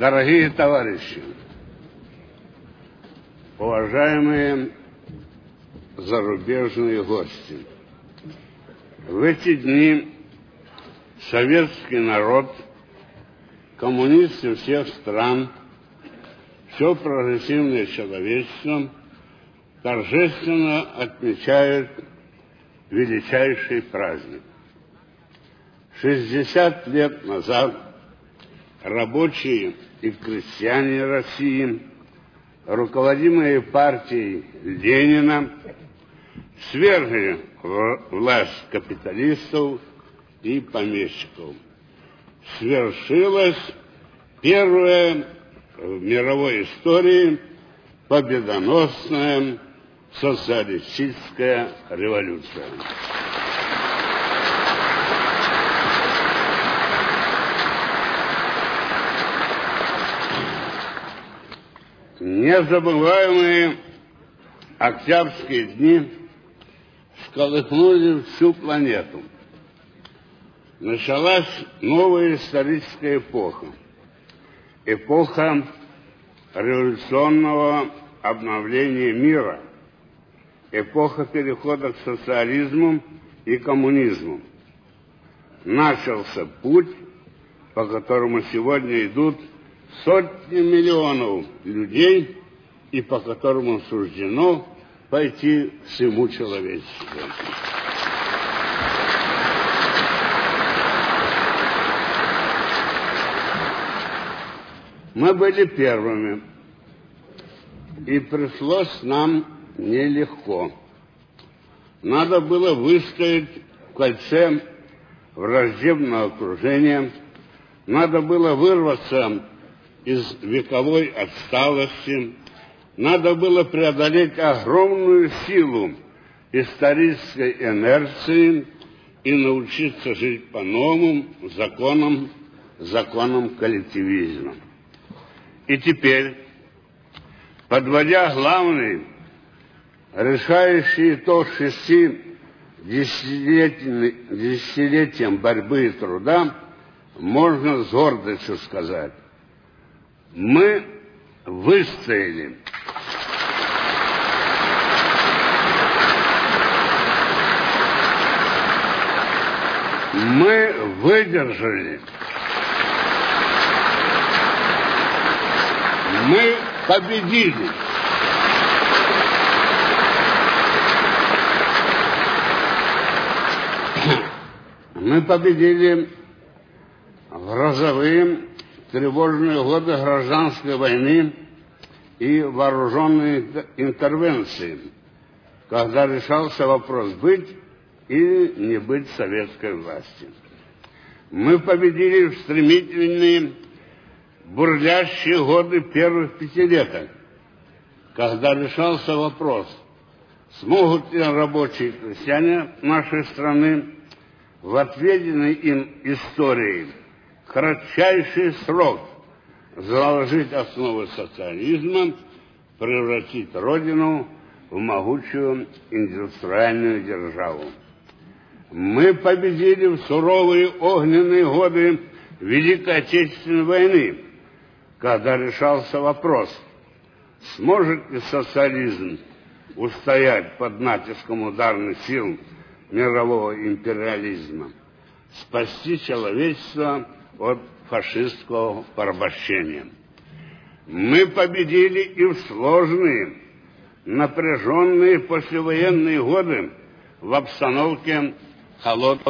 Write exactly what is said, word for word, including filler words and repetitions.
Дорогие товарищи, уважаемые зарубежные гости, в эти дни советский народ, коммунисты всех стран, все прогрессивное человечество торжественно отмечают величайший праздник. шестьдесят лет назад рабочие и крестьяне России, руководимые партией Ленина, свергли власть капиталистов и помещиков. Свершилась первая в мировой истории победоносная социалистическая революция. Незабываемые октябрьские дни всколыхнули всю планету. Началась новая историческая эпоха. Эпоха революционного обновления мира. Эпоха перехода к социализму и коммунизму. Начался путь, по которому сегодня идут сотни миллионов людей, и по которому суждено пойти всему человечеству. Мы были первыми, и пришлось нам нелегко. Надо было выстоять в кольце враждебного окружения, надо было вырваться из вековой отсталости, надо было преодолеть огромную силу исторической инерции и научиться жить по новым законам, законам коллективизма. И теперь, подводя главный, решающий итог шести десятилетиям борьбы и труда, можно с гордостью сказать: мы выстояли. Мы выдержали. Мы победили. Мы победили в грозовые тревожные годы гражданской войны и вооруженной интервенции, когда решался вопрос быть или не быть советской власти. Мы победили в стремительные бурлящие годы первых пятилеток, когда решался вопрос, смогут ли рабочие и крестьяне нашей страны в отведенной им историей кратчайший срок заложить основы социализма, превратить Родину в могучую индустриальную державу. Мы победили в суровые огненные годы Великой Отечественной войны, когда решался вопрос, сможет ли социализм устоять под натиском ударных сил мирового империализма, спасти человечество от фашистского порабощения. Мы победили и в сложные, напряженные послевоенные годы в обстановке холодного